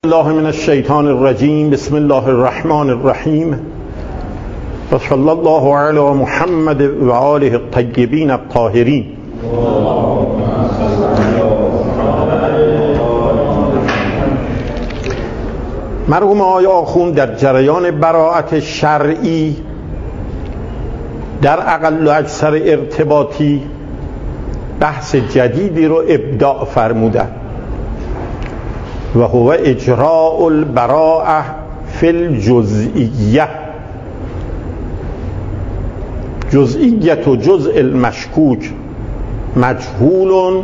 بالله من الشیطان الرجیم. بسم الله الرحمن الرحیم و صلی الله علی محمد و آله الطیبین الطاهرین. مرحوم آقای آخوند در جریان براءت شرعی در اقل و اکثر ارتباطی بحث جدیدی رو ابداع فرمودن و هو اجراء البراءه فی الجزئیه. جزئیت و جزء المشکوک مجهول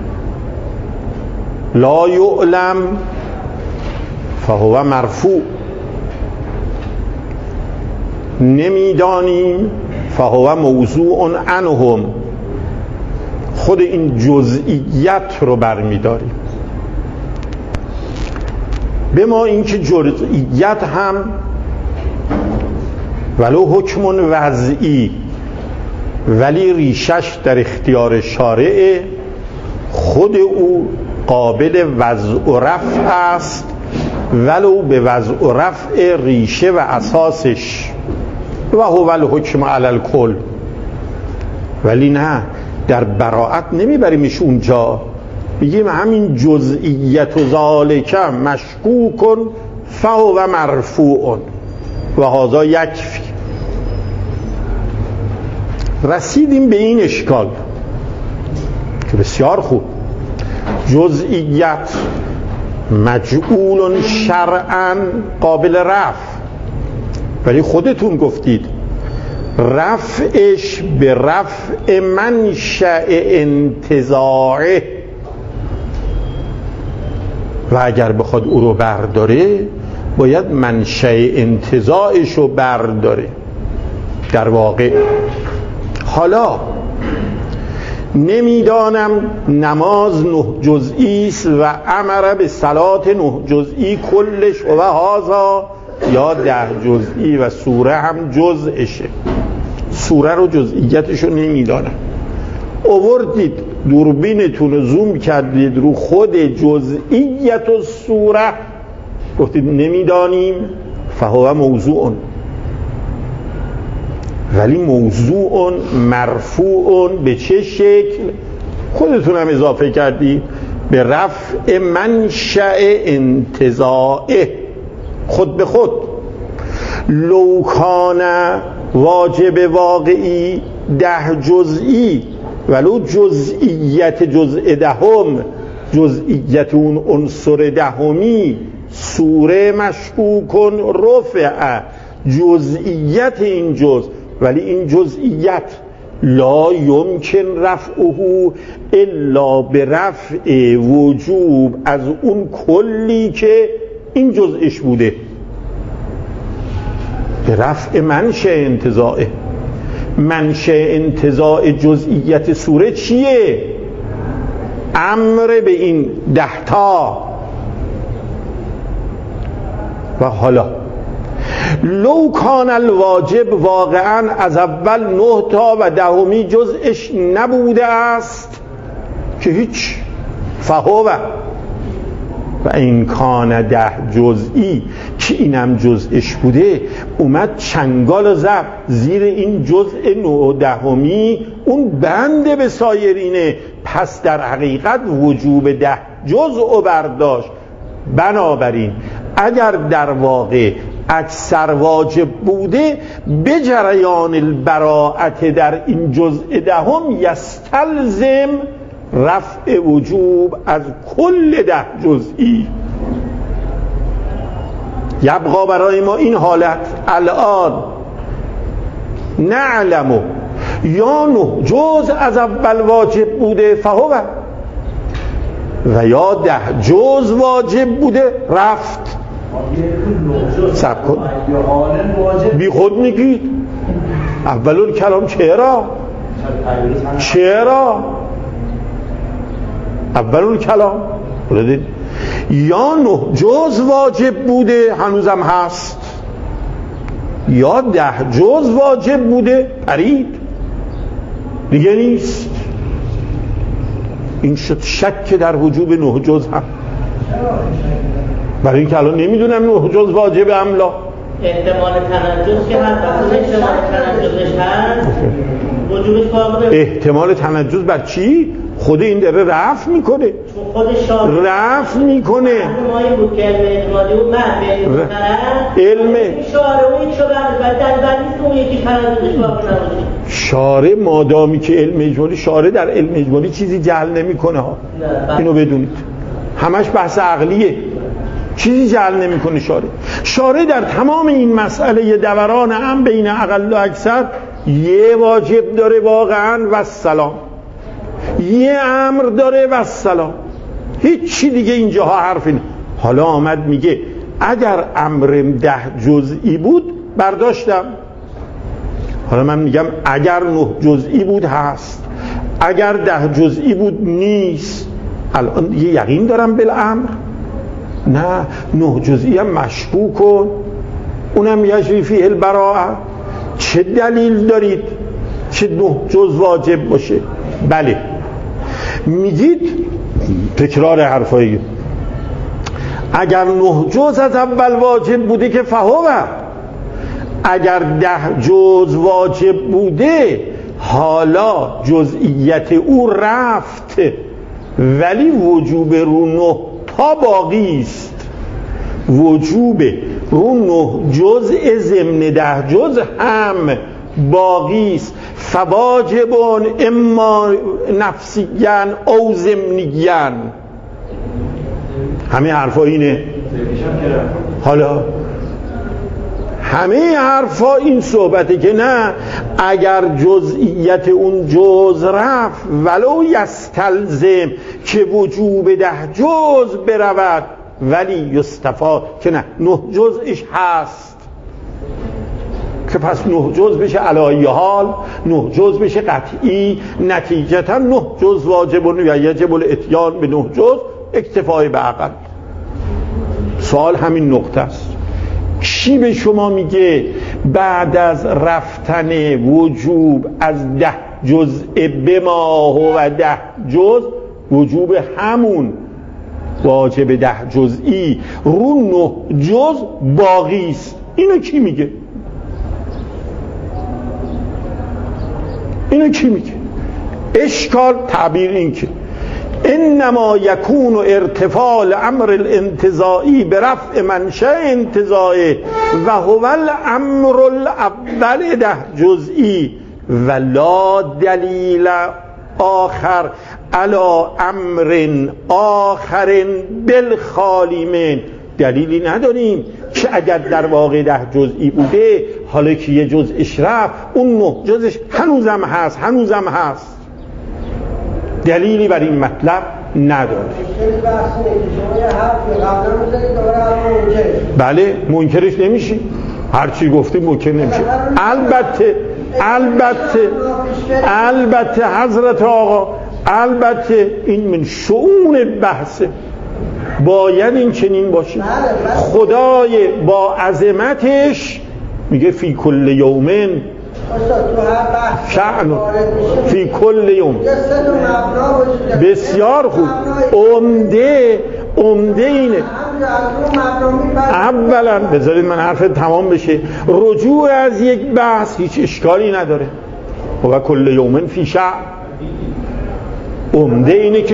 لا یعلم فهو مرفوع. نمیدانیم فهو موضوع عنهم. خود این جزئیت رو برمیداریم. به ما اینکه جزئیت هم ولو حکم وضعی ولی ریشش در اختیار شارع، خود او قابل وضع و رفع است ولو به وضع و رفع ریشه و اساسش و هو الحکم علی الکل. ولی نه، در براءت نمیبریمش اونجا، بگیم همین جزئیت و ذالک مشکوک فهو مرفوع و هذا یکفی. رسیدیم به این اشکال که بسیار خوب، جزئیت مجعول شرعا قابل رفع، ولی خودتون گفتید رفعش به رفع منشأ انتزاعه و اگر بخواد او رو برداره باید منشأ انتزاعش رو برداره. در واقع حالا نمیدانم نماز 9 جزئی است و امر به صلات 9 جزئی کلش و هذا، یا 10 جزئی و سوره هم جزءشه. سوره رو جزئیتش رو نمیدانم. آوردید دوربینتون رو زوم کردید رو خود جزئیت و سوره، گفتید نمیدانیم فهو موضوع، ولی موضوع مرفوع به چه شکل؟ خودتون هم اضافه کردید به رفع منشأ انتزاعه، خود به خود. لو کان واجب واقعی 10 جزئی ولو جزئیت جزء دهم، جزئیت اون عنصر دهمی سوره مشکوک رفع جزئیت این جزء، ولی این جزئیت لا یمکن رفعه الا به رفع وجوب از اون کلی که این جزءش بوده، به رفع منشأ انتزاعه. منشأ انتزاع جزئیت سوره چیه؟ امر به این 10 تا. و حالا لو کان الواجب واقعا از اول 9 تا و 10می جزءش نبوده است که هیچ، فهو و این کان 10 جزئی که اینم جزءش بوده، اومد چنگال و زب زیر این جزء 9 و 10می اون بنده به سایرینه، پس در حقیقت وجوب 10 جزء برداشت. بنابراین اگر در واقع اکثر واجب بوده، به جریان البراءت در این جزء 10 یستلزم رفع وجوب از کل 10 جزئی. یبقا برای ما این حالت الان نعلم یا 9 جز از اول واجب بوده فهو و یا 10 جز واجب بوده رفت. سب کن، بی خود میگید اولون کلام چرا اولون کلام یا 9 جز واجب بوده هنوزم هست، یا 10 جز واجب بوده پرید دیگه نیست. این شد شک در وجوب 9 جز هم. برای اینکه الان نمیدونم نه جز واجب املا. احتمال تنجز که هست، احتمال تنجزش هست، وجوبش باقی. احتمال تنجز بر چی؟ خود این داره رفع میکنه، رفع میکنه. معلومایی بود که علم اجمالی بود، من به علم شارع اون چه بعد در نیست اون یکی تنجزش باقی نباشه. شارع مادامی که علم اجمالی، شارع در علم اجمالی چیزی جعل نمیکنه ها، اینو بدونید، همش بحث عقلیه، چیزی جعل نمیکنه شارع در تمام این مسئله دوران هم بین اقل و اکثر یه واجب داره واقعا و السلام، یه امر داره و السلام، هیچ چی دیگه اینجاها حرفی نه. حالا آمد میگه اگر امرم 10 جزئی بود برداشتم، حالا من میگم اگر 9 جزئی بود هست، اگر 10 جزئی بود نیست. الان یه یقین دارم بالامر؟ نه، 9 جزئی هم مشکوک کن، اونم یجری فیه البراءه. چه دلیل دارید چه 9 جز واجب باشه؟ بله میگید تکرار حرفایی، اگر 9 جز از اول واجب بوده که فهوه، اگر 10 جز واجب بوده حالا جزئیت او رفت، ولی وجوب رو 9 تا باقی است، وجوب رو 9 جزء ضمن 10 جز هم باقی است. فواجبون اما نفسیاً او ضمنیاً. همه حرفا اینه. حالا همه حرفا این صحبته که نه، اگر جزئیت اون جز رفت ولو یستلزم که وجوب 10 جز برود، ولی یستفاد که نه 9 جزش هست، که پس 9 جز بشه علی حال، 9 جز بشه قطعی، نتیجتا 9 جز واجب و یجب الاتیان به 9 جز اکتفای به عقل. سوال همین نقطه است. کی به شما میگه بعد از رفتن وجوب از 10 جزء به ما و 10 جز وجوب همون واجب 10 جزئی رو 9 جز باقی است؟ اینو کی میگه؟ اینو کی میگه؟ اشکال تعبیر این که انما یکون ارتفاع الامر الانتزاعی برفع منشأ انتزاعه و هو الامر الاول 10 جزئی و لا دلیل آخر علی امر آخر بالخالی من. دلیلی نداریم که اگر در واقع 10 جزئی بوده حالا که یه جزءش رفت اون 9 جزش هنوزم هست. دلیلی بر این مطلب نداره. بله منکرش نمیشی، هرچی گفتی منکر نمیشه. البته حضرت آقا، البته این من شؤون بحثه، باید این چنین باشه. خدای با عظمتش میگه فی کل یومن شأن، فی کل یوم. بسیار خوب، عمده اینه. اولا بذارید من حرف تمام بشه، رجوع از یک بحث هیچ اشکالی نداره. و کل یومن فی شأن، عمده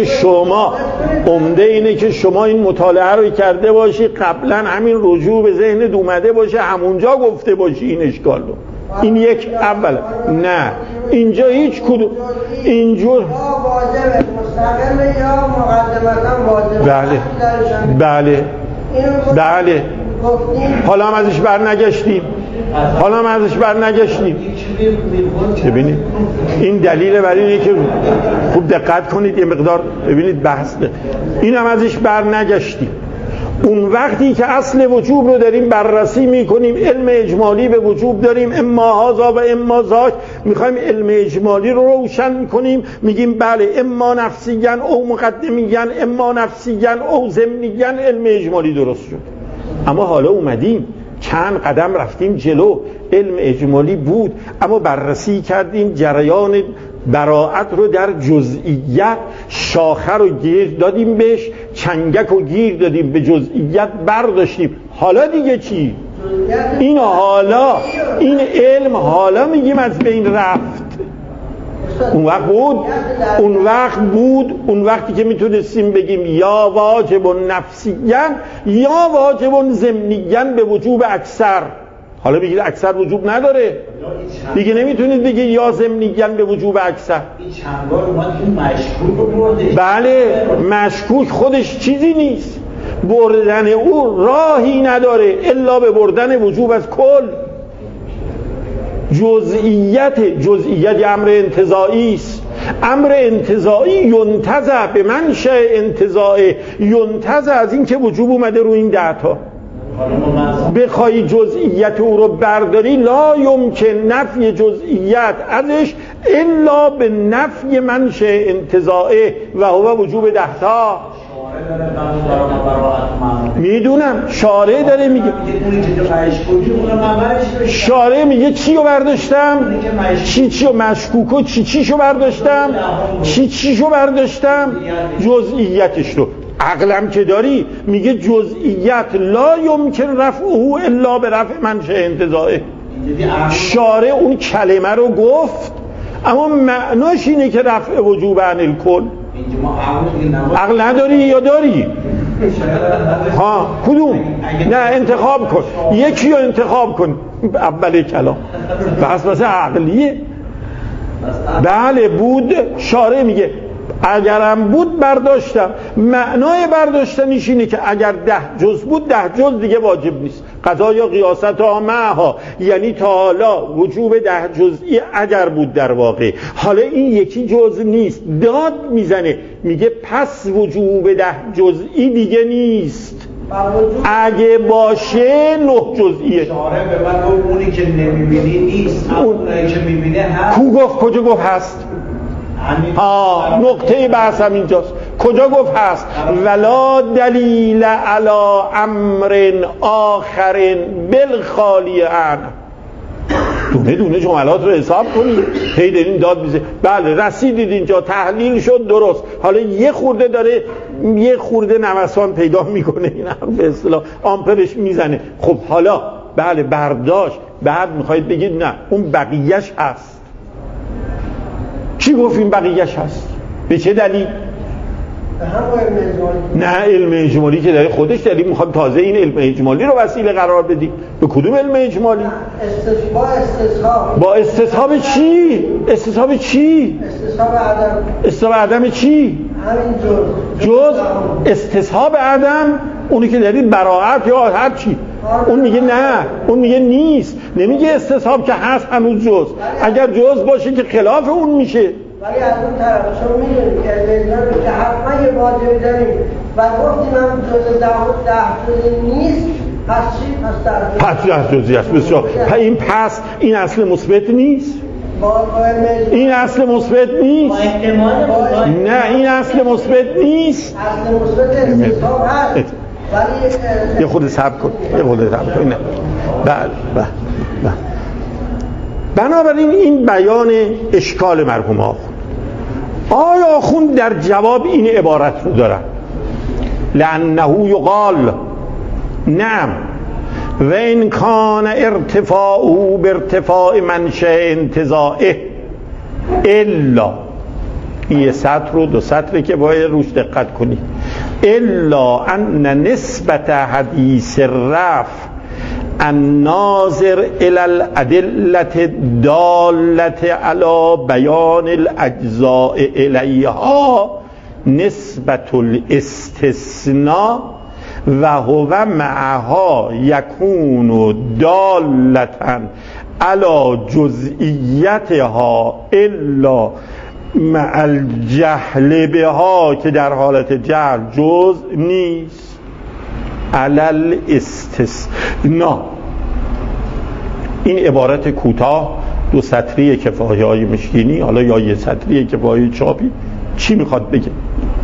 اینه که شما این مطالعه رو کرده باشی، قبلا همین رجوع به ذهن اومده باشه، همونجا گفته باشی این اشکال رو. این یک اول. نه اینجا هیچ کدوم اینجور مستقل یا مقدمتا واجب. بله حالا هم ازش بر نگشتیم. ببینید این دلیل برای اینه که خوب دقت کنید یه مقدار ببینید بحث این هم ازش بر نگشتیم. اون وقتی که اصل وجوب رو داریم بررسی میکنیم، علم اجمالی به وجوب داریم، اما هذا و اما ذاک، میخوایم علم اجمالی رو روشن میکنیم، میگیم بله اما نفسیاً او مقدمیاً، اما نفسیاً او ضمنیاً، علم اجمالی درست شد. اما حالا اومدیم چند قدم رفتیم جلو، علم اجمالی بود اما بررسی کردیم جریان براعت رو در جزئیت، شاخه رو گیر دادیم بهش، چنگک رو گیر دادیم به جزئیت برداشتیم. حالا دیگه چی؟ این حالا، این علم حالا میگیم از بین رفت. اون وقت بود اون وقتی که میتونستیم بگیم یا واجب نفسیاً یا واجب ضمنیاً به وجوب اکثر. حالا بگید اکثر وجوب نداره دیگه، نمیتونید بگید یا ضمنیاً به وجوب اکثر. این چند بار اومد این مشکوک رو برده. بله، مشکوک خودش چیزی نیست، بردن او راهی نداره الا به بردن وجوب از کل. جزئیت امر انتزاعی است. امر انتزاعی ینتزع به منشأ انتزاعه، ینتزع از این که وجوب اومده رو این 10 تا. بخوای جزئیت او رو برداری لا یمکن نفی جزئیت ازش الا به نفی منشأ انتزاعه و هو وجوب 10 تا. میدونم شارع داره میگه، شارع میگه چی رو برداشتم؟ چی رو مشکوکو چی شو برداشتم؟ چی شو برداشتم؟ جزئیتش رو. عقلم که داری میگه جزئیت لا یمکن رفعه الا به رفع منشأ انتزاعه. شارع اون کلمه رو گفت اما معناش اینه که رفع وجوب عن الکل. عقل نداری یا داری؟ ها کدوم؟ نه انتخاب کن، یکی رو انتخاب کن اول کلام. بس عقلیه. بله بود، شارع میگه اگرم بود برداشتم. معنای برداشتنش اینه که اگر 10 جز بود 10 جز دیگه واجب نیست. قضا یا قیاست معها، یعنی تا حالا وجوب 10 جزئی اگر بود در واقع، حالا این یکی جز نیست، داد میزنه میگه پس وجوب 10 جزئی دیگه نیست، اگه باشه 9 جزئیه. شارع به من اونی که نمیبینی نیست، اونی که میبینه هست. کو گفت کجا گفت هست؟ نقطه بحث هم اینجاست. کجا گفت هست؟ ولا دلیل علی امر آخر بالخالی عنه. دونه دونه جملات رو حساب کنید، هی دارین داد میزه. بله رسیدید اینجا، تحلیل شد درست، حالا یه خورده داره، یه خورده نوسان پیدا میکنه، این هم به اصطلاح آمپرش میزنه. خب حالا بله برداشت، بعد میخواید بگید نه اون بقیهش هست. چی گفت این بقیهش هست؟ به چه دلیل؟ نه علم اجمالی که داره خودش دلیل میخواد تازه این علم اجمالی رو وسیله قرار بدی. به کدوم علم اجمالی؟ با استصحاب چی؟ استصحاب چی؟ استصحاب عدم چی؟ جز استصحاب عدم، اونی که دارید براعت یا هر چی. اون میگه نه، اون میگه نیست، نمیگه استصحاب که هست هنوز جز. اگر جز باشه که خلاف اون میشه. ولی از اون طرف شما میدونید که الزامی که حتما یه واجب داریم و گفتیم هم جز 10 جزئی نیست، پس چی؟ پس 10 جزئی است. بسیار. این پس این اصل مثبت نیست. این اصل مثبت نیست. نه این اصل مثبت نیست. اصل مثبت استصحاب هست. یه خود صبر کن، یه خود صبر کن. بله. بنابراین این بیان اشکال مرحوم آخوند. آیا آخوند در جواب این عبارت رو دارن؟ لأنه یقال نعم و این کان ارتفاعه بارتفاع منشأ انتزاعه الا، یه سطر رو 2 سطره که باید روش دقت کنید، الا ان نسبت حدیث الرفع الناظر الى الادله الداله على بیان الاجزاء الیها نسبت الاستثناء و هو معها یکون دالتا على جزئیتها الا مع الجهل بها، که در حالت جهل جز نیست. علل استثناء. این عبارت کوتاه 2 سطری کفایه های مشکینی، حالا یا 1 سطری کفایه چاپی، چی میخواد بگه؟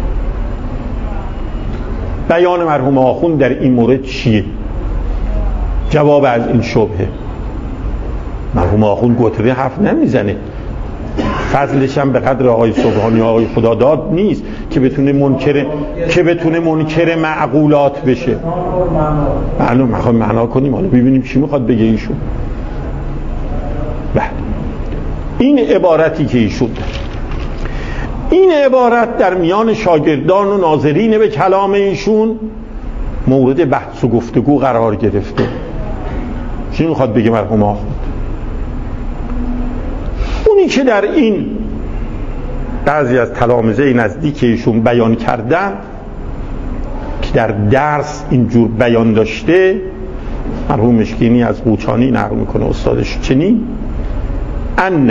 بیان مرحوم آخوند در این مورد چیه؟ جواب از این شبهه. مرحوم آخوند گتره حرف نمیزنه، فضلش هم به قدر آقای سبحانی آقای خداداد نیست که بتونه منکر معقولات بشه. معلوم میخوام معنا کنیم، حالا ببینیم چی میخواد بگه ایشون. بله این عبارتی که ایشون، این عبارت در میان شاگردان و ناظرین به کلام ایشون مورد بحث و گفتگو قرار گرفته. چی میخواد بگه مرحوم آخوند؟ اونی که در این بعضی از تلامذه نزدیک ایشون بیان کردن که در درس اینجور بیان داشته، مرحوم مشکینی از قوچانی نقل میکنه استادش چنین: ان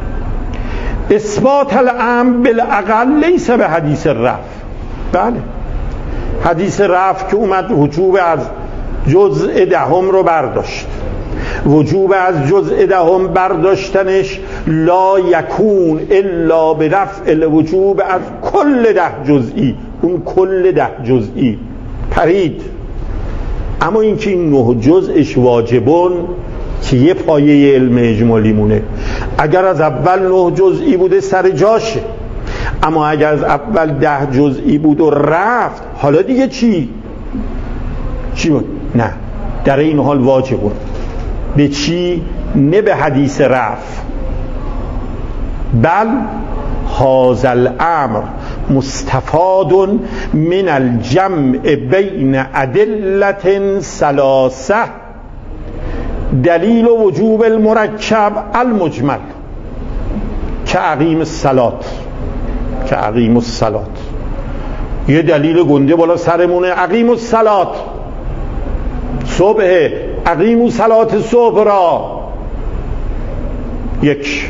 اثبات الامر بالاقل لیس به حدیث رفع. بله حدیث رفع که اومد وجوب از جزء دهم رو برداشت، وجوب از جزء دهم برداشتنش لا یکون الا به رفع الوجوب از کل 10 جزئی. اون کل 10 جزئی پرید، اما این که این 9 جزءش واجبون که یه پایه علم اجمالی مونه. اگر از اول 9 جزئی بوده سر جاشه، اما اگر از اول 10 جزئی بود و رفت، حالا دیگه چی بود؟ نه، در این حال واجبون. به چی؟ نه به حدیث رفع، بل هذا الامر مستفاد من الجمع بین ادلة ثلاثه: دلیل وجوب المرکب المجمل که عقیم الصلاة. یه دلیل گنده بالا سرمونه، عقیم الصلاة، صبح عقیم صلاة صبح را. یک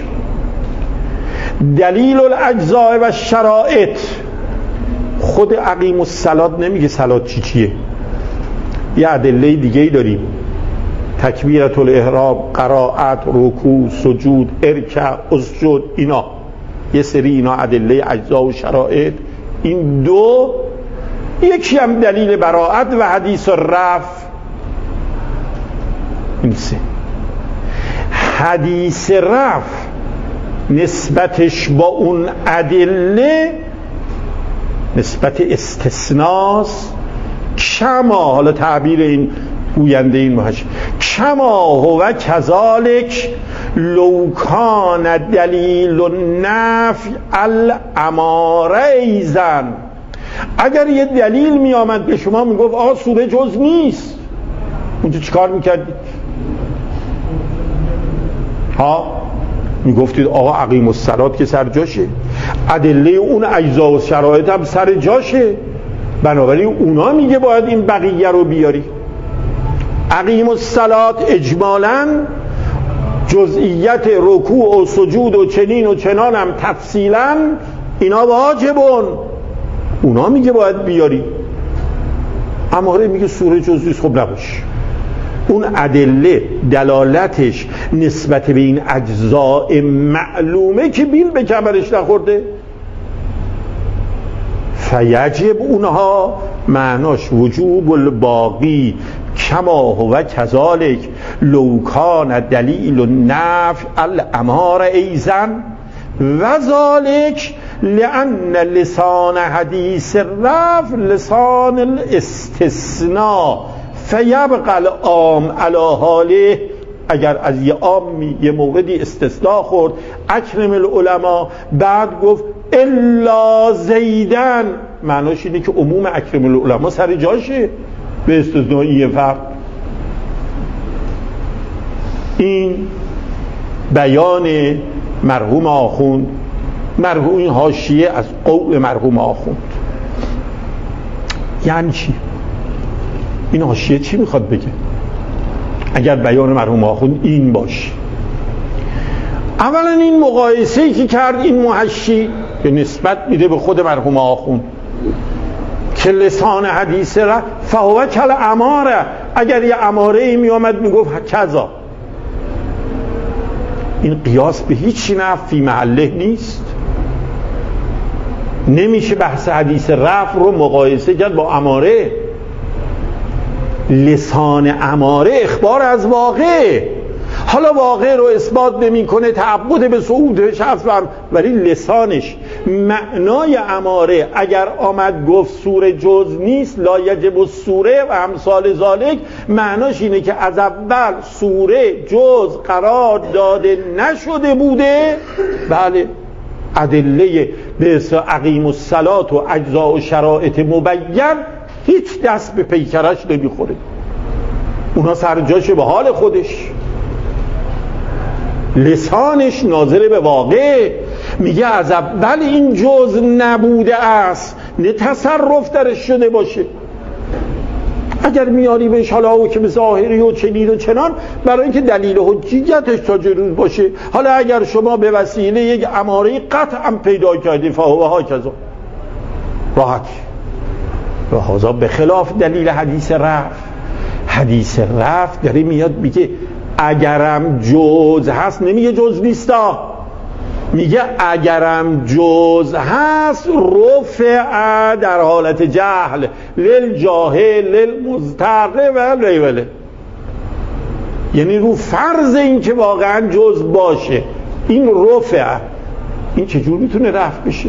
دلیل الاجزاء و شرائط، خود عقیم الصلاة نمیگه صلاة چیه، یه ادله دیگه ای داریم: تکبیرة الاحرام، قرائت، رکوع، سجود، ارکع، اسجد. اینا یه سری اینا ادله اجزا و شرائط. این دو. یکی هم دلیل براءت و حدیث رفع. این سه. حدیث رفع نسبتش با اون ادله نسبت استثناست. کما، حالا تعبیر این گوینده این محشر، کما هو کذالک لو کان دلیل النفی الاماره ایزن. اگر یه دلیل می آمد به شما می گفت آقا سوره جز نیست، اونجا چیکار میکردید؟ می گفتید آقا عقیم الصلاة که سر جاشه، ادله اون اجزا و شرایط هم سر جاشه، بنابراین اونا میگه باید این بقیه رو بیاری. عقیم الصلاة اجمالاً جزئیت رکوع و سجود و چنین و چنان هم تفصیلاً اینا واجبون، اونا میگه باید بیاری. اماره میگه سوره جز نیست، خب نباشه. اون ادله دلالتش نسبت به این اجزاء معلومه که بیل به کمرش نخورده، فیجب اونها معناش وجوب الباقی کما هو کذالک لو کان دلیل النفی الاماره ایزن و ذالک لأن لسان حدیث الرفع لسان الاستثناء فیبقى العام علی حاله. اگر از یه عامی یه موردی استثناء خورد، اکرم العلماء، بعد گفت الا زیدن، معناش اینه که عموم اکرم العلماء سر جاشه به استثناء یه فرد. این بیان مرحوم آخوند، مرحوم این حاشیه از قول مرحوم آخوند. یعنی چی؟ این حاشیه چی میخواد بگه؟ اگر بیان مرحوم آخوند این باشه، اولا این مقایسه‌ای که کرد این محشی که نسبت میده به خود مرحوم آخوند که لسان حدیث را فهو کل اماره، اگر یه اماره ای می آمد می گفت کذا، این قیاس به هیچ نحو فی محله نیست. نمیشه بحث حدیث رفع رو مقایسه کرد با اماره. لسان اماره اخبار از واقع، حالا واقع رو اثبات نمیکنه، تعبد به صعودش هست، ولی لسانش معنای اماره اگر آمد گفت سوره جز نیست، لا یجب السوره و امثال ذالک، معناش اینه که از اول سوره جز قرار داده نشده بوده. بله، ادله به اقیم الصلات و اجزاء و شرایط مبین هیچ دست به پیکرش نمیخوره، اونا سرجاشه به حال خودش. لسانش ناظر به واقع، میگه از اول این جز نبوده است، نه تصرف درش شده باشه. اگر میاری بهش حالا حکم ظاهری و چنین و چنان، برای اینکه دلیل حجیتش تا جروز باشه. حالا اگر شما به وسیله یک اماره قطعا پیدا کردی فهو هاکذا، راحت. و هذا به خلاف دلیل حدیث رفع. حدیث رفع داره میاد میگه اگرم جز هست، نمیگه جز نیستا، میگه اگرم جز هست رفع در حالت جهل للجاهل للمضطر و لیوله، یعنی رو فرض این که واقعا جز باشه این رفع. این چجور میتونه رفع بشه؟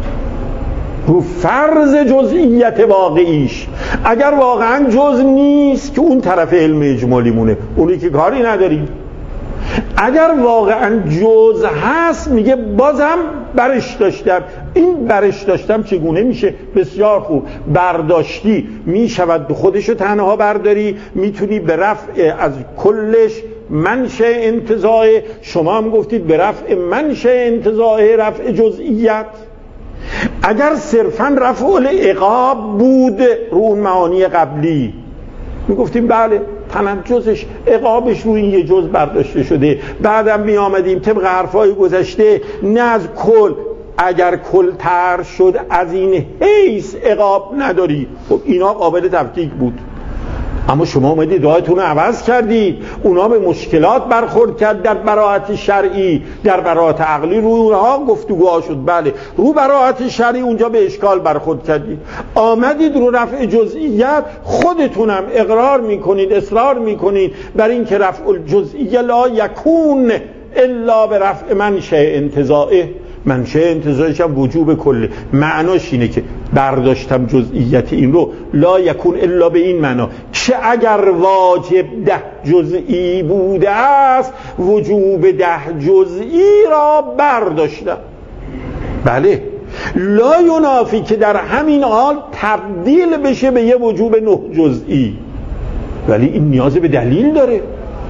رو فرض جزئیت واقعیش. اگر واقعا جز نیست که اون طرف علم اجمالی مونه، اونی که کاری نداریم. اگر واقعا جز هست میگه بازم برش داشتم. این برش داشتم چگونه میشه؟ بسیار خوب. برداشتی میشود به خودشو تنها برداری، میتونی به رفع از کلش منشأ انتزاع، شما هم گفتید به رفع منشأ انتزاع رفع جزئیت. اگر صرفا رفع العقاب بود رو اون معانی قبلی میگفتیم بله تنجزش عقابش رو این یه جز برداشته شده. بعدم می آمدیم طبق حرفای گذشته نه از کل، اگر کل تر شد از این حیث عقاب نداری. خب اینا قابل تفکیک بود، اما شما اومدید راهتون رو عوض کردید. اونا به مشکلات برخورد کرد در براءت شرعی، در براءت عقلی روی اونها گفتگوها شد. بله رو براءت شرعی اونجا به اشکال برخورد کردید، آمدید رو رفع جزئیت. خودتونم اقرار میکنید، اصرار میکنید بر این که رفع الجزئیه لا یکون الا به رفع منشأ انتزاعه. منشأ انتزاعش هم وجوب کله. معناش اینه که برداشتم جزئیت این رو لا یکون الا به این معنا که اگر واجب 10 جزئی بوده است وجوب 10 جزئی را برداشتم. بله لا ینافی که در همین حال تبدیل بشه به یه وجوب 9 جزئی، ولی این نیاز به دلیل داره،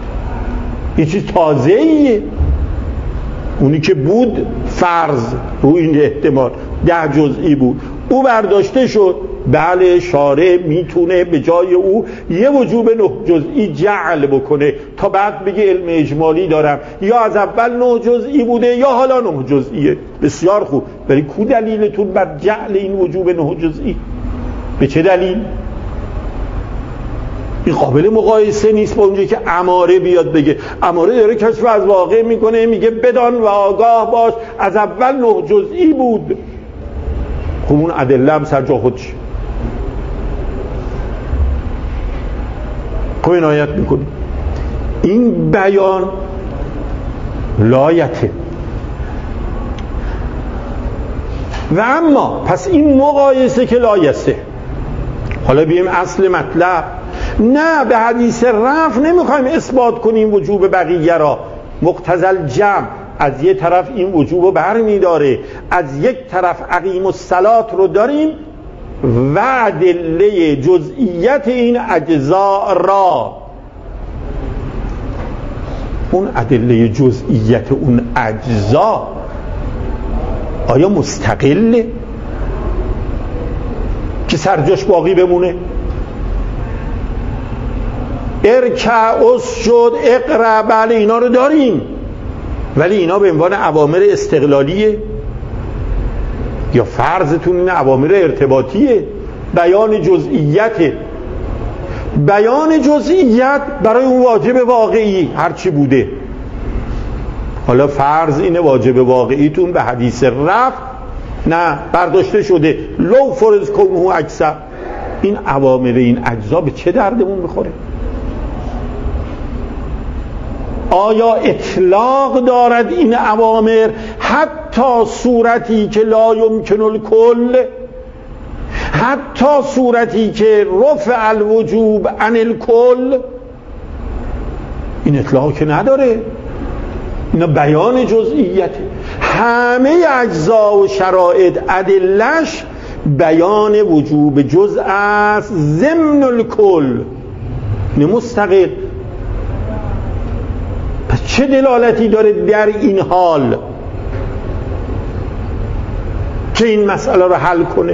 یه چیز تازه‌ایه. اونی که بود فرض رو این احتمال 10 جزئی بود، او برداشته شد. بله شارع میتونه به جای او یه وجوب 9 جزئی جعل بکنه تا بعد بگه علم اجمالی دارم، یا از اول 9 جزئی بوده یا حالا 9 جزئیه. بسیار خوب، ولی کو دلیلتون بر جعل این وجوب 9 جزئی؟ به چه دلیل؟ این قابل مقایسه نیست با اونجایی که اماره بیاد بگه. اماره داره کشف از واقع میکنه، میگه بدان و آگاه باش از اول 9 جزئی بود. خب اون ادله هم سر جا خودش. خب عنایت میکنه این بیان لایته. و اما پس این مقایسه که لایسه، حالا بیم اصل مطلب. نه به حدیث رفع نمیخوایم اثبات کنیم وجوب بقیه را. مقتضی الجمع از یک طرف این وجوب رو برمی داره، از یک طرف اقیم الصلات رو داریم و ادله جزئیت این اجزاء را. اون ادله جزئیت اون اجزا آیا مستقله که سرجاش باقی بمونه؟ ارکع اسجد اقرا، بله اینا رو داریم، ولی اینا به عنوان اوامر استقلالیه یا فرضتون این اوامر ارتباطیه؟ بیان جزئیته. بیان جزئیت برای اون واجب واقعی هرچی بوده. حالا فرض اینه واجب واقعیتون به حدیث رفع نه برداشته شده، لو فرض کنه اکثر. این اوامر این اجزا به چه دردمون میخوره؟ آیا اطلاق دارد این اوامر حتی صورتی که لا یمکن الکل، حتی صورتی که رفع الوجوب عن الکل؟ این اطلاق که نداره، اینا بیان جزئیته. همه اجزا و شرایط ادلش بیان وجوب جزء است ضمن الکل، نه مستقل. پس چه دلالتی داره در این حال که این مسئله رو حل کنه؟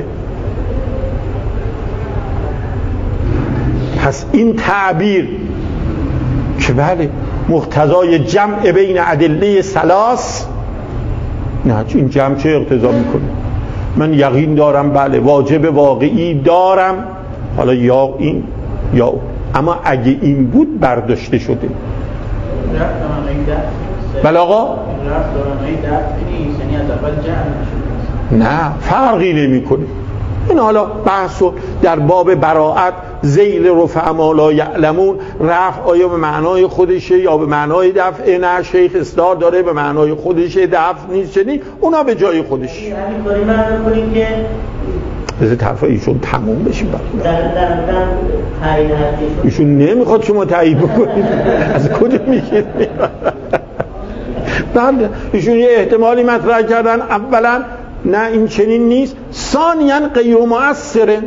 پس این تعبیر که بله مقتضای جمع بین ادله ثلاث، نه این جمع چه اقتضا میکنه؟ من یقین دارم بله واجب واقعی دارم، حالا یا این یا اون، اما اگه این بود برداشته شده. بله آقا نه فرقی نمیکنه. این حالا بحثو در باب براءت ذیل رفع ما لا یعلمون، رفع آیا به معنای خودشه یا به معنای دفع؟ نه شیخ اصرار داره به معنای خودشه، دفع نیست. چنین اونا به جای خودش. یعنی کاری معنا کنیم که بذار طرف ایشون تموم بشیم. در تایید ایشون نمیخواد شما تایید بکنید. از کجا میگید؟ بله ایشون یه احتمالی مطرح کردن، اولا نه این چنین نیست، ثانیاً غیر مؤثره،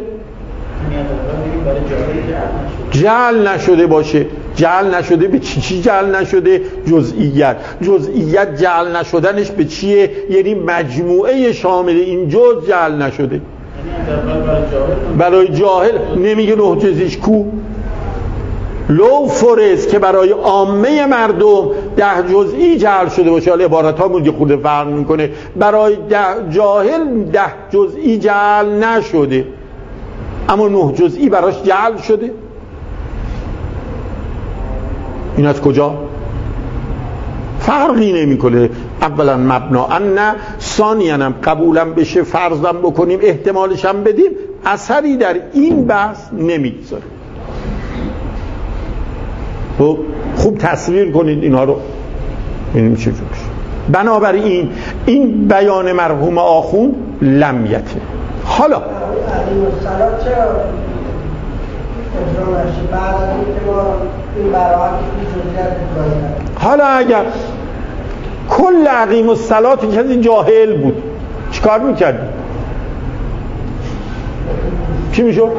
جعل نشده باشه. جعل نشده به چی جعل نشده؟ جزئیت جعل نشدنش به چیه؟ یعنی مجموعه شامل این جز جعل نشده. برای جاهل نمیگه نه جزیش کو؟ لو فرض که برای عامه مردم 10 جزئی جعل شده باشه، حالا عبارت ها مونده خود فرق میکنه، برای جاهل 10 جزئی جعل نشده اما 9 جزئی براش جعل شده. این از کجا؟ فرقی نمیکنه. اولا مبنا نه، ثانیاً هم قبولم بشه فرضم بکنیم احتمالش هم بدیم، اثری در این بحث نمیگذاره. خوب تصویر کنید اینا رو ببینیم چه جوری. بنابراین این بیان مرحوم آخوند لمیته. حالا اگر کل اقیم الصلات کسی جاهل بود چیکار میکردی؟ چی میشد؟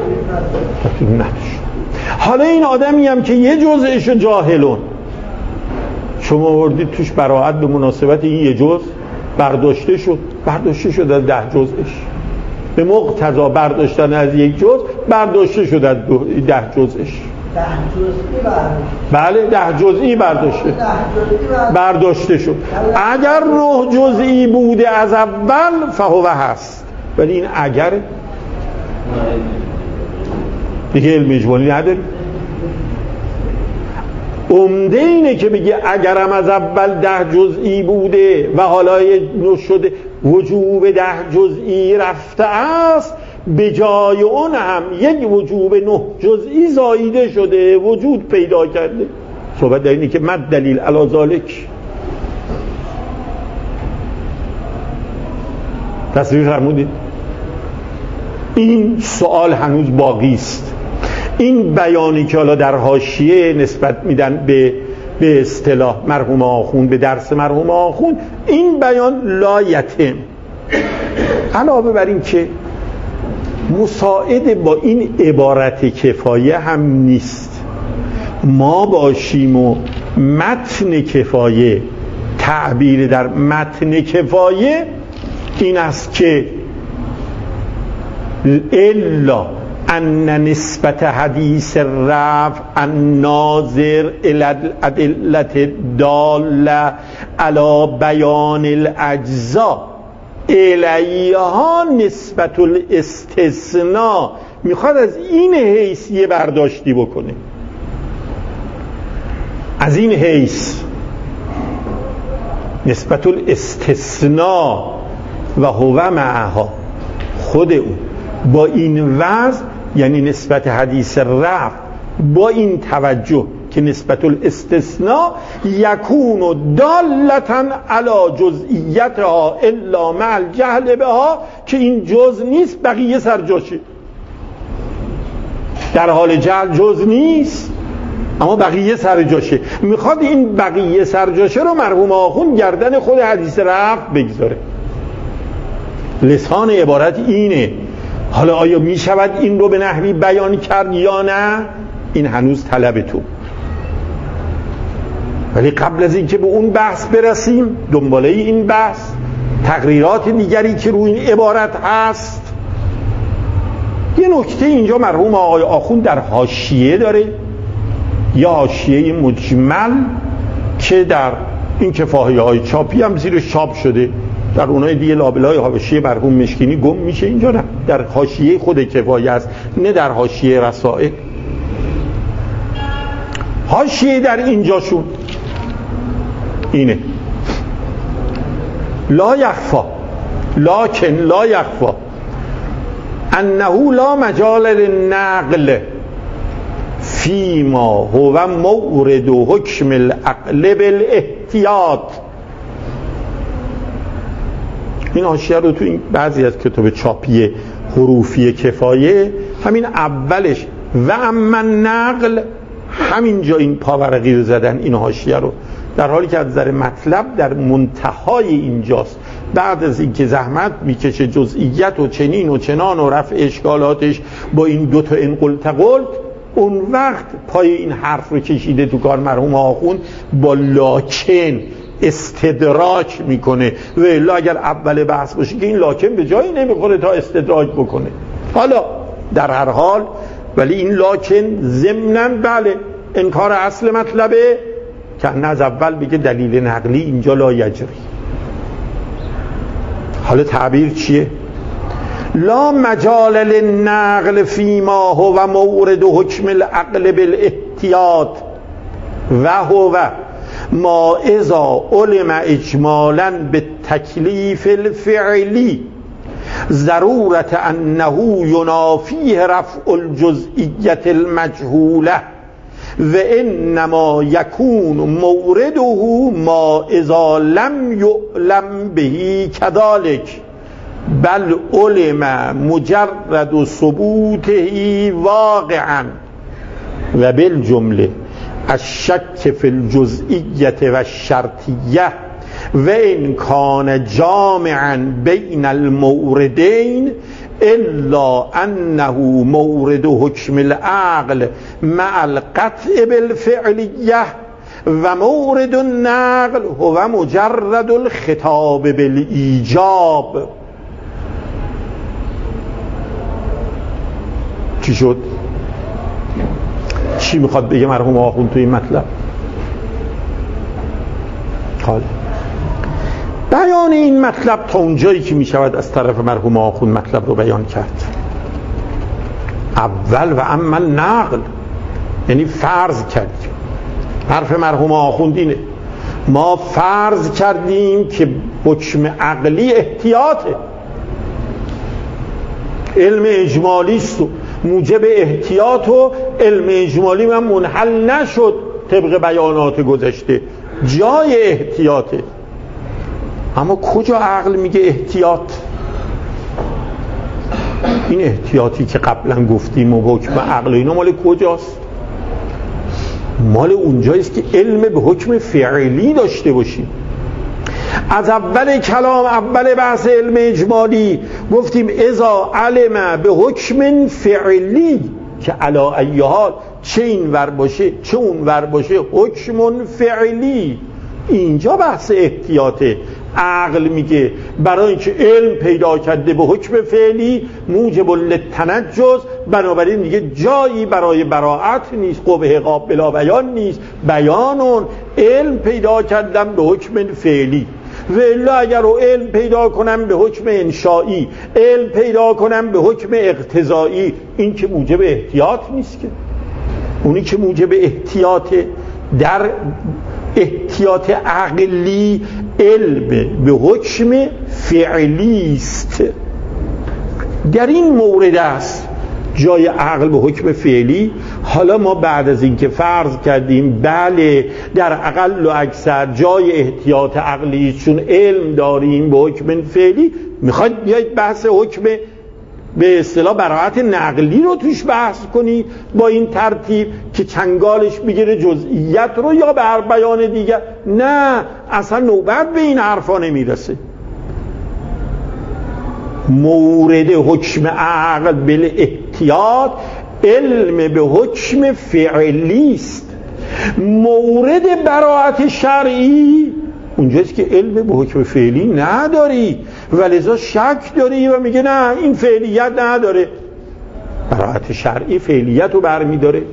حالا این آدمی هم که یه جزءشو جاهلون شما آوردید توش براءت به مناسبت این یه جزء برداشته شد از 10 جزءش، به مقتضا برداشتن از یک جزء برداشته شد از 10 جزءش. 10 جزئی برداشته. بله 10 جزئی برداشته شد. اگر 9 جزئی بوده از اول فهو هست، ولی این اگر دیگه علم اجمالی نداری. عمده اینه که بگی اگرم از اول 10 جزئی بوده و حالا شده وجوب 10 جزئی رفته است، به جای اون هم یک وجوب 9 جزئی زاییده شده، وجود پیدا کرده. صحبت در اینه که مد دلیل علی ذالک. تصویر فرمودید؟ این سوال هنوز باقی است. این بیانی که حالا در حاشیه نسبت میدن به اصطلاح مرحوم آخوند، به درس مرحوم آخوند، این بیان لا یتم، علاوه بر این که مساعد با این عبارت کفایه هم نیست. ما باشیم و متن کفایه، تعبیر در متن کفایه این است که الا ان نسبت حدیث رفع الناظر الى الادله داله علی بیان الاجزاء الیها نسبت الاستثناء، میخواد از این حیثیه برداشتی بکنه. از این حیث نسبت الاستثناء و هو معها، خود او با این وضع، یعنی نسبت حدیث رفع با این توجه که نسبت الاستثناء یکون دالتن علی جزئیتها الا مع الجهل بها، که این جز نیست بقیه سر جاشه. در حال جهل جز نیست اما بقیه سر جاشه. میخواد این بقیه سر جاشه رو مرحوم آخوند گردن خود حدیث رفع بگذاره. لسان عبارت اینه. حالا آیا میشود این رو به نحوی بیان کرد یا نه؟ این هنوز طلب تو. ولی قبل از اینکه به اون بحث برسیم، دنباله این بحث تقریرات دیگری که روی این عبارت هست، یه نکته اینجا مرحوم آقای آخوند در حاشیه داره، یا حاشیه مجمل که در این کفایه‌های چاپی هم زیرش چاپ شده، در اونای دیگه لابلای حاشیه مرحوم مشکینی گم میشه، اینجا نه، در حاشیه خود کفایه است، نه در حاشیه رسائل. حاشیه در اینجاشون اینه: لا یخفا، لکن لا یخفا انه لا مجال للنقل فیما هو مورد حکم العقل بالاحتیاط. این حاشیه رو تو این بعضی از کتاب چاپی حروفی کفایه همین اولش و اما نقل، همینجا این پاورقی رو زدن این حاشیه رو، در حالی که از نظر مطلب در منتهای اینجاست. بعد از اینکه زحمت میکشه جزئیت و چنین و چنان و رفع اشکالاتش با این دوتا ان قلت قلت، اون وقت پای این حرف رو کشیده تو کار مرحوم آخوند، با لاکن استدراک میکنه. و الا اگر اول بحث باشه که این لاکن به جایی نمیخوره تا استدراک بکنه. حالا در هر حال ولی این لاکن ضمناً بله انکار اصل مطلبه، که نه از اول بگه دلیل نقلی اینجا لا یجری. حالا تعبیر چیه؟ لا مجال للنقل فیما هو مورد حکم العقل بالاحتیاط و هو ما اذا علم اجمالا بالتکلیف الفعلی ضرورت انه ینافیه رفع الجزئیت المجهوله و انما یکون مورده ما اذا لم یعلم بهی کذالک بل علم مجرد ثبوته واقعا و بالجمله الشک فی الجزئیت و الشرطیه و ان کان جامعا بین الموردین الا انه مورد حکم العقل مع القطع بالفعلیه و مورد النقل هو مجرد الخطاب بالایجاب. چی شد؟ چی میخواد بگه مرحوم آخوند تو این مطلب؟ حالا بیان این مطلب تا اونجایی که میشود از طرف مرحوم آخوند مطلب رو بیان کرد. اول و اما نقل، یعنی فرض کردیم، حرف مرحوم آخوند اینه، ما فرض کردیم که حکم عقلی احتیاطه، علم اجمالی است و موجب احتیاط، و علم اجمالی من منحل نشد طبق بیانات گذشته، جای احتیاطه. اما کجا عقل میگه احتیاط؟ این احتیاطی که قبلا گفتیم و حکم عقل اینا مال کجاست؟ مال اونجاییست که علم به حکم فعلی داشته باشیم. از اول کلام، اول بحث علم اجمالی گفتیم اذا علم به حکم فعلی، که علا ای حال چه این ور باشه چه اون ور باشه حکم فعلی. اینجا بحث احتیاطه. عقل میگه برای اینکه علم پیدا کرده به حکم فعلی موجب للتنجز، بنابراین دیگه جایی برای براعت نیست، قبح قابل بیان نیست، بیانون علم پیدا کردم به حکم فعلی. و الا اگر رو علم پیدا کنم به حکم انشایی، علم پیدا کنم به حکم اقتضایی، این که موجب احتیاط نیست. که اونی که موجب احتیاطه در احتیاط عقلی علم به حکم فعلی است. در این مورد است جای عقل به حکم فعلی حالا ما بعد از اینکه فرض کردیم بله در اقل و اکثر جای احتیاط عقلی چون علم داریم به حکم فعلی، میخواید بیاید بحث حکم به اصطلاح براعت نقلی رو توش بحث کنی با این ترتیب که چنگالش بگیره جزئیت رو یا به هر بیان دیگر؟ نه، اصلا نوبت به این حرفا نمیرسه. مورد حکم عقل بل احتیاط علم به حکم فعلی است. مورد براعت شرعی اونجاست که علم به حکم فعلی نداری و لذا شک داری و میگه نه این فعلیت نداره. براعت شرعی فعلیت رو برمیداره.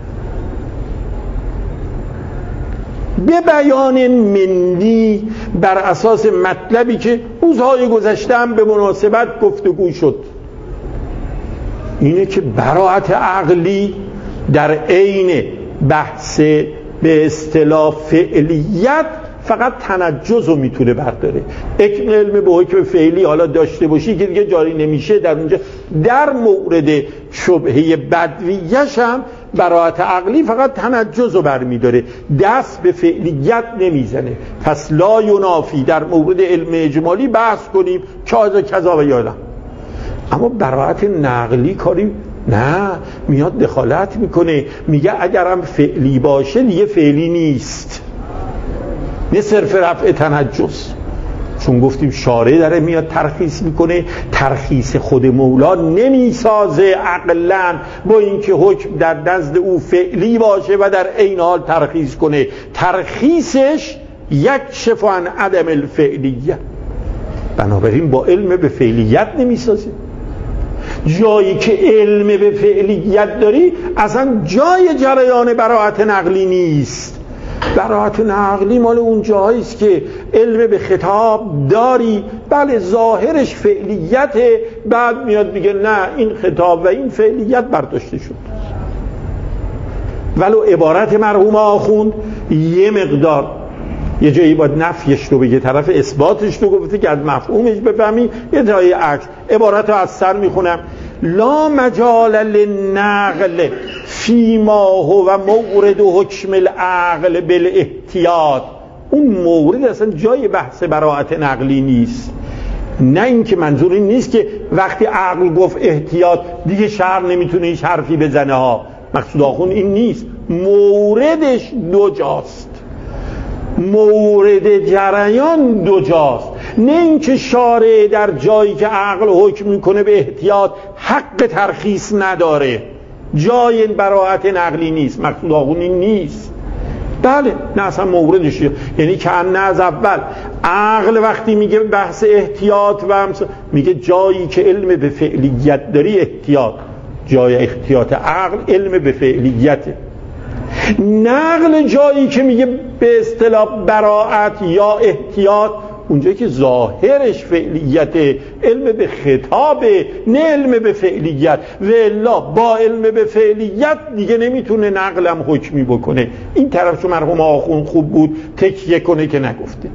به بیان مندی بر اساس مطلبی که روزهای گذشته هم به مناسبت گفتگو شد، اینه که براعت عقلی در عین بحث به اصطلاح فعلیت فقط تنجز رو میتونه برداره. علم به حکم فعلی حالا داشته باشی که دیگه جاری نمیشه در اونجا. در مورد شبهه بدویش هم براعت عقلی فقط تنجز رو برمیداره، دست به فعلیت نمیزنه. پس لا ینافی در مورد علم اجمالی بحث کنیم کذا و یادم، اما براعت نقلی کاری نه، میاد دخالت میکنه، میگه اگرم فعلی باشه دیگه فعلی نیست، نه صرف رفع تنجز. چون گفتیم شارع داره میاد ترخیص میکنه، ترخیص خود مولا نمیسازه عقلن با اینکه حکم در نزد او فعلی باشه و در عین حال ترخیص کنه. ترخیصش یکشف عن عدم الفعلیه، بنابراین با علم به فعلیت نمیسازه. جایی که علم به فعلیت داری اصلا جای جریان براعت نقلی نیست. براعت نقلی مال اون جایی است که علم به خطاب داری، بله ظاهرش فعلیته، بعد میاد میگه نه این خطاب و این فعلیت برداشته شد. ولو عبارت مرحوم آخوند یه مقدار یه جایی باید نفیش رو بگه، طرف اثباتش رو گفته که از مفهومش بفهمی، یه جایی عکس. عبارت رو از سر میخونم: لا مجال للنقل فیما هو مورد حکم العقل بالاحتیاط. اون مورد اصلا جای بحث براعت نقلی نیست. نه اینکه منظور این نیست که وقتی عقل گفت احتیاط دیگه شرع نمیتونه هیچ حرفی بزنه ها، مقصود آخون این نیست. موردش دو جاست، مورد جریان دو جاست، نه اینکه شارع در جایی که عقل حکم میکنه به احتیاط حق ترخیص نداره، جای این براعت نقلی نیست، مقصود آخون این نیست. بله نه اصلا موردش، یعنی که نه از اول عقل وقتی میگه بحث احتیاط و میگه جایی که علم به فعلیت داری احتیاط، جای احتیاط عقل علم به فعلیته. نقل جایی که میگه به اصطلاح براعت یا احتیاط اونجایی که ظاهرش فعلیت، علم به خطاب نه علم به فعلیت، و الا با علم به فعلیت دیگه نمیتونه نقلم حکمی بکنه. این طرف چون مرحوم آخون خوب بود تکیه کنه که نگفته.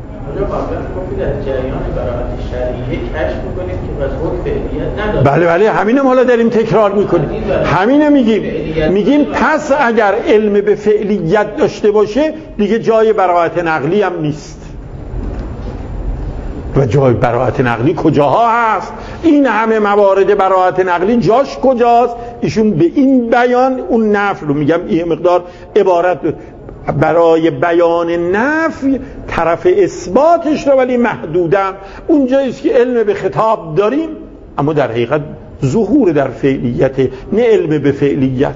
بله همینم حالا داریم تکرار میکنیم، همینه میگیم پس اگر علم به فعلیت داشته باشه دیگه جای براعت نقلی هم نیست. و جای براعت نقلی کجاها هست؟ این همه موارد براعت نقلی جاش کجاست؟ ایشون به این بیان اون نفی رو میگم یه مقدار عبارت برای بیان نفی طرف اثباتش رو ولی محدودم اونجاییست که علم به خطاب داریم اما در حقیقت ظهور در فعلیت نه علم به فعلیت.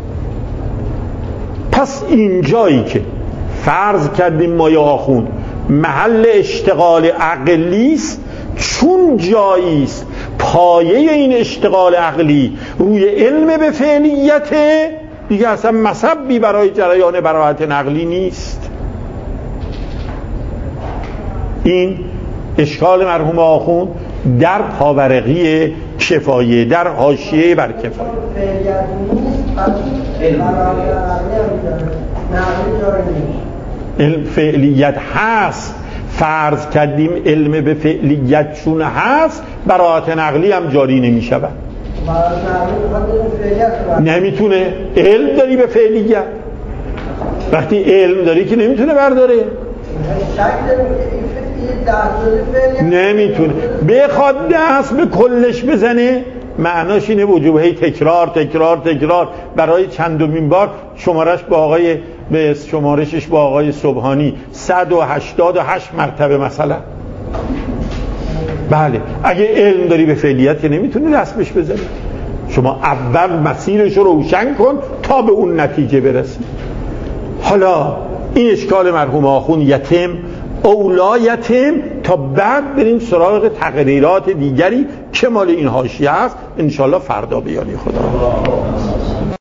پس این جایی که فرض کردیم ما یا آخوند محل اشتغال عقلی است، چون جایی است پایه این اشتغال عقلی روی علم به فعلیت، دیگه اصلا مسببی برای جریان براعت نقلی نیست. این اشکال مرحوم آخوند در پاورقی کفایه، در حاشیه بر کفایه. علم فعلیت هست، فرض کردیم علم به فعلیت چون هست براعت نقلی هم جاری نمی شود. نمیتونه. علم داری به فعلیت، وقتی علم داری که نمیتونه برداره، نمیتونه. بخواد دست به کلش بزنه معناش اینه وجوبه تکرار تکرار تکرار برای چندمین بار شمارش با آقای سبحانی 188 مرتبه مثلا. بله اگه علم داری به فعلیت که نمیتونه دست بهش بزنه. شما اول مسیرش رو روشن کن تا به اون نتیجه برسی. حالا این اشکال مرحوم آخوند یتم اولا یتم تا بعد بریم سراغ تقریرات دیگری که مال این حاشیه است، انشالله فردا بیانی خدا.